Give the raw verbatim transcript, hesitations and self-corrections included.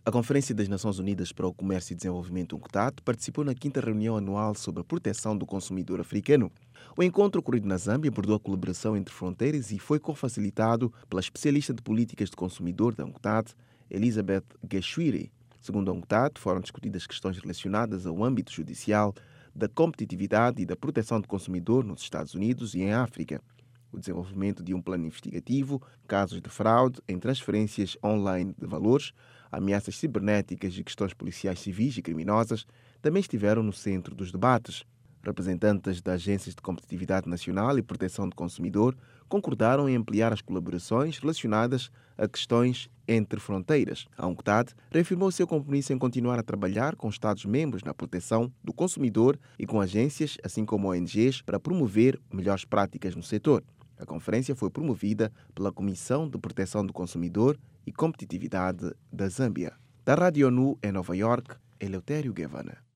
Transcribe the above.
A Conferência das Nações Unidas para o Comércio e Desenvolvimento, UNCTAD, participou na quinta reunião anual sobre a proteção do consumidor africano. O encontro ocorrido na Zâmbia abordou a colaboração entre fronteiras e foi cofacilitado pela especialista de políticas de consumidor da UNCTAD, Elizabeth Geshwiri. Segundo a UNCTAD, foram discutidas questões relacionadas ao âmbito judicial, da competitividade e da proteção do consumidor nos Estados Unidos e em África, o desenvolvimento de um plano investigativo, casos de fraude em transferências online de valores, ameaças cibernéticas e questões policiais civis e criminosas também estiveram no centro dos debates. Representantes das Agências de Competitividade Nacional e Proteção do Consumidor concordaram em ampliar as colaborações relacionadas a questões entre fronteiras. A UNCTAD reafirmou seu compromisso em continuar a trabalhar com Estados-membros na proteção do consumidor e com agências, assim como O N Gs, para promover melhores práticas no setor. A conferência foi promovida pela Comissão de Proteção do Consumidor e Competitividade da Zâmbia. Da Rádio ONU em Nova York, Eleutério Guevara.